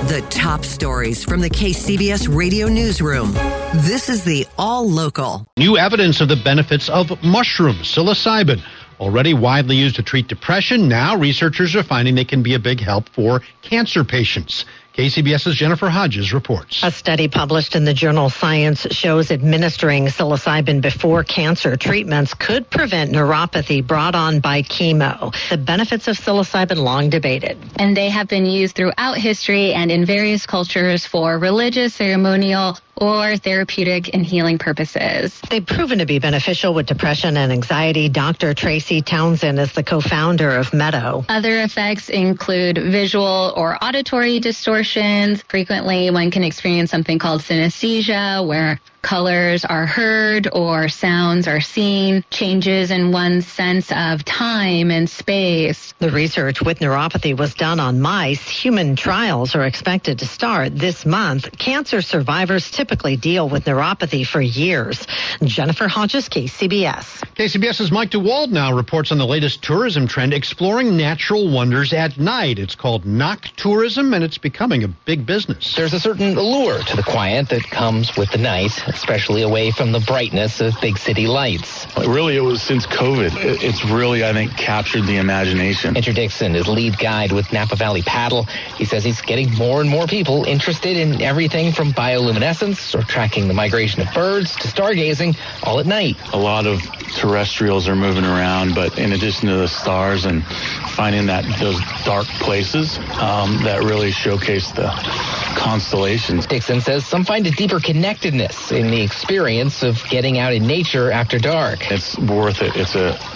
The top stories from the KCBS Radio Newsroom. This is the All Local. New evidence of the benefits of mushrooms, psilocybin. Already widely used to treat depression, now researchers are finding they can be a big help for cancer patients. KCBS's Jennifer Hodges reports. A study published in the journal Science shows administering psilocybin before cancer treatments could prevent neuropathy brought on by chemo. The benefits of psilocybin long debated. And they have been used throughout history and in various cultures for religious, ceremonial, or therapeutic and healing purposes. They've proven to be beneficial with depression and anxiety. Dr. Tracy Townsend is the co-founder of Meadow. Other effects include visual or auditory distortions. Frequently, one can experience something called synesthesia, where colors are heard or sounds are seen, changes in one's sense of time and space. The research with neuropathy was done on mice. Human trials are expected to start this month. Cancer survivors typically deal with neuropathy for years. Jennifer Hodges, KCBS. KCBS's Mike DeWald now reports on the latest tourism trend, exploring natural wonders at night. It's called noctourism, and it's becoming a big business. There's a certain allure to the quiet that comes with the night, especially away from the brightness of big city lights. Really, it was since COVID. It's really, I think, captured the imagination. Andrew Dixon is lead guide with Napa Valley Paddle. He says he's getting more and more people interested in everything from bioluminescence or tracking the migration of birds to stargazing all at night. A lot of terrestrials are moving around, but in addition to the stars and finding those dark places that really showcase the constellations. Dixon says some find a deeper connectedness in the experience of getting out in nature after dark. It's worth it. It's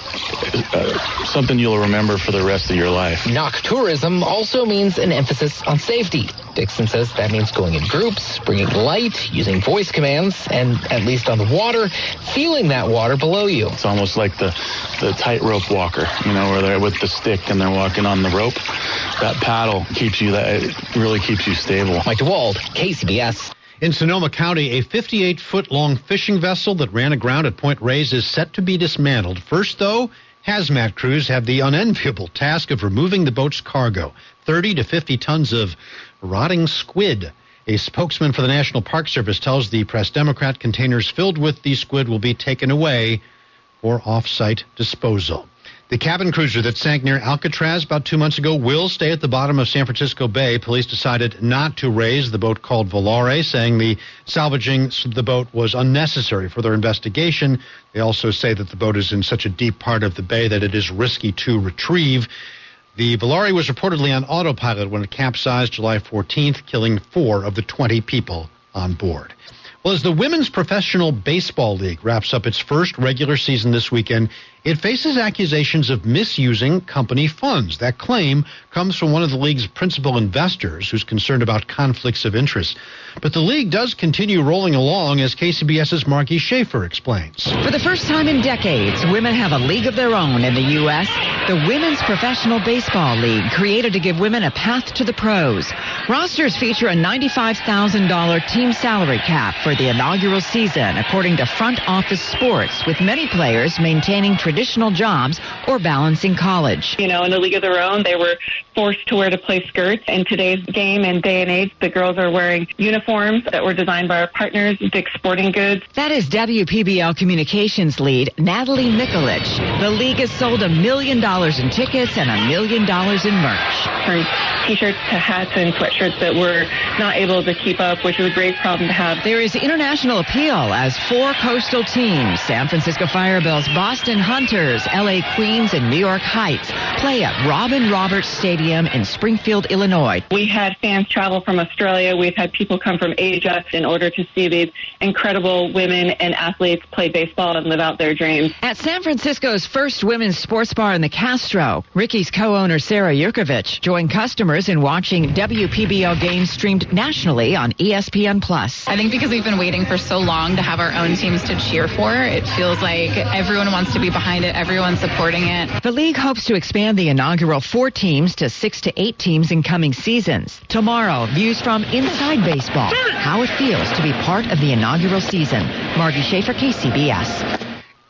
something you'll remember for the rest of your life. Noctourism also means an emphasis on safety. Dixon says that means going in groups, bringing light, using voice commands, and at least on the water, feeling that water below you. It's almost like the tightrope walker, where they're with the stick and they're walking on the rope. That paddle it really keeps you stable. Mike DeWald, KCBS. In Sonoma County, a 58-foot-long fishing vessel that ran aground at Point Reyes is set to be dismantled. First, though, hazmat crews have the unenviable task of removing the boat's cargo, 30 to 50 tons of rotting squid. A spokesman for the National Park Service tells the Press Democrat containers filled with the squid will be taken away for off-site disposal. The cabin cruiser that sank near Alcatraz about 2 months ago will stay at the bottom of San Francisco Bay. Police decided not to raise the boat called Volare, saying the salvaging the boat was unnecessary for their investigation. They also say that the boat is in such a deep part of the bay that it is risky to retrieve. The Volare was reportedly on autopilot when it capsized July 14th, killing 4 of the 20 people on board. Well, as the Women's Professional Baseball League wraps up its first regular season this weekend, it faces accusations of misusing company funds. That claim comes from one of the league's principal investors who's concerned about conflicts of interest. But the league does continue rolling along, as KCBS's Margie Schaefer explains. For the first time in decades, women have a league of their own in the U.S., the Women's Professional Baseball League, created to give women a path to the pros. Rosters feature a $95,000 team salary cap for the inaugural season, according to Front Office Sports, with many players maintaining traditional jobs or balancing college. In the league of their own, they were forced to wear to play skirts. In today's game and day and age, the girls are wearing uniforms that were designed by our partners, Dick's Sporting Goods. That is WPBL Communications lead Natalie Mikulich. The league has sold $1 million in tickets and $1 million in merch. From T-shirts to hats and sweatshirts that we're not able to keep up, which is a great problem to have. There is international appeal as 4 coastal teams, San Francisco Firebills, Boston Hunters, LA Queens, and New York Heights, play at Robin Roberts Stadium in Springfield, Illinois. We had fans travel from Australia. We've had people come from Asia in order to see these incredible women and athletes play baseball and live out their dreams. At San Francisco's first women's sports bar in the Castro, Ricky's co-owner Sarah Yurkovich joined customers in watching WPBL games streamed nationally on ESPN+. I think because we've been waiting for so long to have our own teams to cheer for, it feels like everyone wants to be behind it, everyone's supporting it. The league hopes to expand the inaugural 4 teams to 6 to 8 teams in coming seasons. Tomorrow, views from inside baseball, how it feels to be part of the inaugural season. Margie Schaefer, KCBS.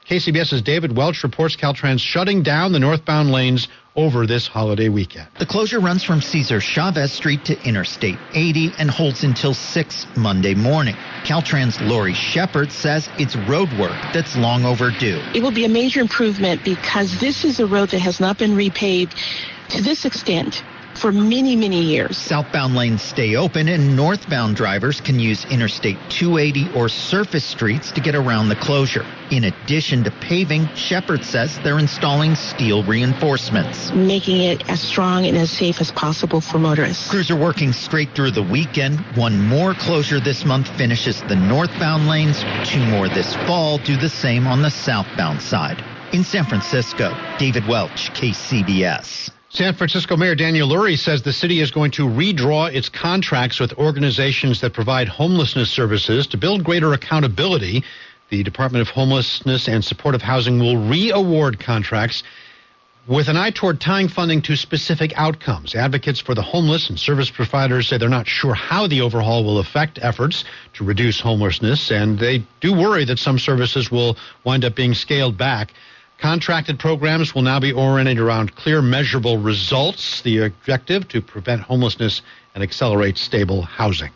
KCBS's David Welch reports Caltrans shutting down the northbound lanes over this holiday weekend. The closure runs from Cesar Chavez Street to Interstate 80 and holds until 6 Monday morning. Caltrans' Lori Shepard says it's road work that's long overdue. It will be a major improvement because this is a road that has not been repaved to this extent for many, many years. Southbound lanes stay open and northbound drivers can use Interstate 280 or surface streets to get around the closure. In addition to paving, Shepard says they're installing steel reinforcements, making it as strong and as safe as possible for motorists. Crews are working straight through the weekend. One more closure this month finishes the northbound lanes. 2 more this fall do the same on the southbound side. In San Francisco, David Welch, KCBS. San Francisco Mayor Daniel Lurie says the city is going to redraw its contracts with organizations that provide homelessness services to build greater accountability. The Department of Homelessness and Supportive Housing will re-award contracts with an eye toward tying funding to specific outcomes. Advocates for the homeless and service providers say they're not sure how the overhaul will affect efforts to reduce homelessness, and they do worry that some services will wind up being scaled back. Contracted programs will now be oriented around clear, measurable results, the objective to prevent homelessness and accelerate stable housing.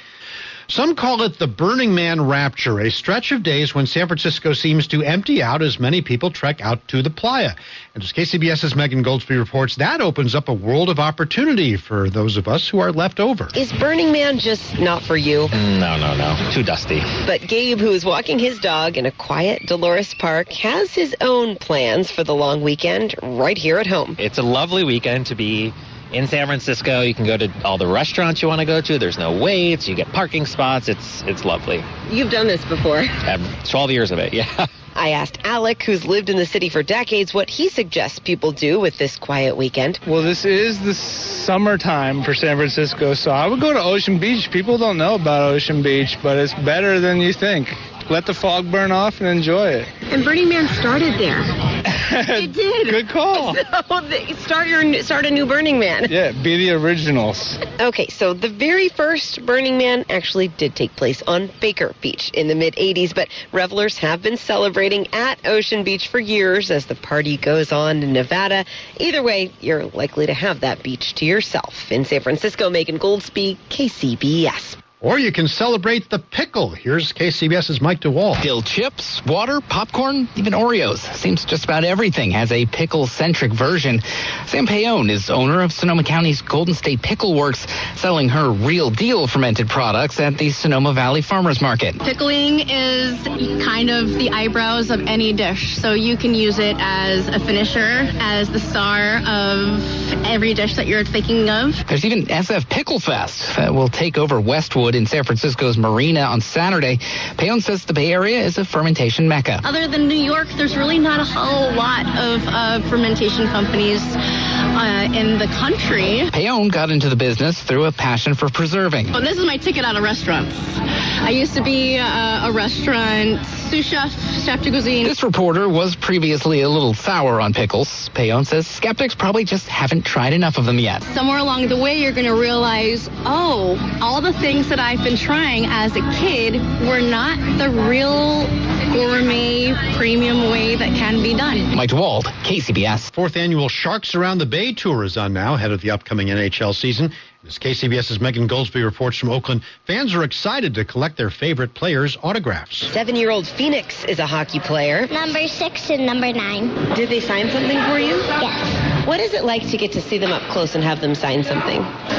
Some call it the Burning Man rapture, a stretch of days when San Francisco seems to empty out as many people trek out to the playa. And as KCBS's Megan Goldsby reports, that opens up a world of opportunity for those of us who are left over. Is Burning Man just not for you? No. Too dusty. But Gabe, who is walking his dog in a quiet Dolores Park, has his own plans for the long weekend right here at home. It's a lovely weekend to be in San Francisco. You can go to all the restaurants you want to go to. There's no waits. You get parking spots. It's lovely. You've done this before. 12 years of it, yeah. I asked Alec, who's lived in the city for decades, what he suggests people do with this quiet weekend. Well, this is the summertime for San Francisco, so I would go to Ocean Beach. People don't know about Ocean Beach, but it's better than you think. Let the fog burn off and enjoy it. And Burning Man started there. It did. Good call. So start a new Burning Man. Yeah, be the originals. Okay, so the very first Burning Man actually did take place on Baker Beach in the mid-'80s, but revelers have been celebrating at Ocean Beach for years as the party goes on in Nevada. Either way, you're likely to have that beach to yourself. In San Francisco, Megan Goldsby, KCBS. Or you can celebrate the pickle. Here's KCBS's Mike DeWall. Dill chips, water, popcorn, even Oreos. Seems just about everything has a pickle-centric version. Sam Paone is owner of Sonoma County's Golden State Pickle Works, selling her real deal fermented products at the Sonoma Valley Farmers Market. Pickling is kind of the eyebrows of any dish, so you can use it as a finisher, as the star of every dish that you're thinking of. There's even SF Pickle Fest that will take over Westwood in San Francisco's Marina on Saturday. Paone says the Bay Area is a fermentation mecca. Other than New York, there's really not a whole lot of fermentation companies in the country. Paone got into the business through a passion for preserving. Well, this is my ticket out of restaurants. I used to be a restaurant sous chef, chef de cuisine. This reporter was previously a little sour on pickles. Paone says skeptics probably just haven't tried enough of them yet. Somewhere along the way, you're going to realize, all the things that I've been trying as a kid were not the real gourmet premium way that can be done. Mike DeWald, KCBS. 4th annual Sharks Around the Bay tour is on now, ahead of the upcoming NHL season. As KCBS's Megan Goldsby reports from Oakland, fans are excited to collect their favorite players' autographs. 7-year-old Phoenix is a hockey player. Number 6 and number 9. Did they sign something for you? Yes. What is it like to get to see them up close and have them sign something?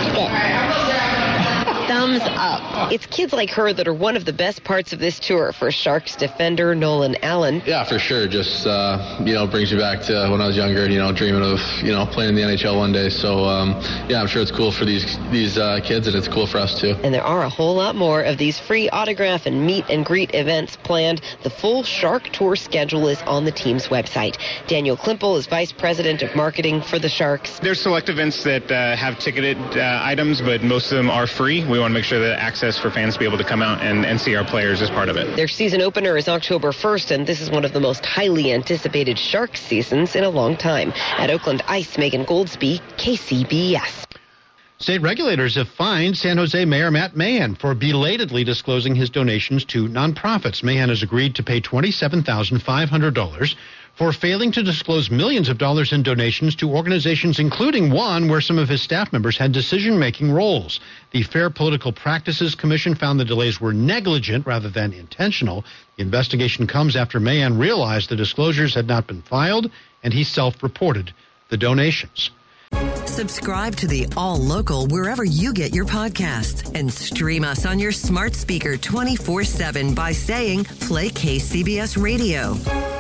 Good. Thumbs up. It's kids like her that are one of the best parts of this tour for Sharks defender Nolan Allen. Yeah, for sure. Just, brings you back to when I was younger, dreaming of, playing in the NHL one day. So, I'm sure it's cool for these kids, and it's cool for us, too. And there are a whole lot more of these free autograph and meet and greet events planned. The full Shark Tour schedule is on the team's website. Daniel Klimple is Vice President of Marketing for the Sharks. There's select events that have ticketed items, but most of them are free. We want to make sure that access for fans to be able to come out and see our players is part of it. Their season opener is October 1st, and this is one of the most highly anticipated Sharks seasons in a long time. At Oakland Ice, Megan Goldsby, KCBS. State regulators have fined San Jose Mayor Matt Mahan for belatedly disclosing his donations to nonprofits. Mahan has agreed to pay $27,500 for failing to disclose millions of dollars in donations to organizations, including one where some of his staff members had decision-making roles. The Fair Political Practices Commission found the delays were negligent rather than intentional. The investigation comes after Mahan realized the disclosures had not been filed, and he self-reported the donations. Subscribe to the All Local wherever you get your podcasts and stream us on your smart speaker 24/7 by saying, play KCBS Radio.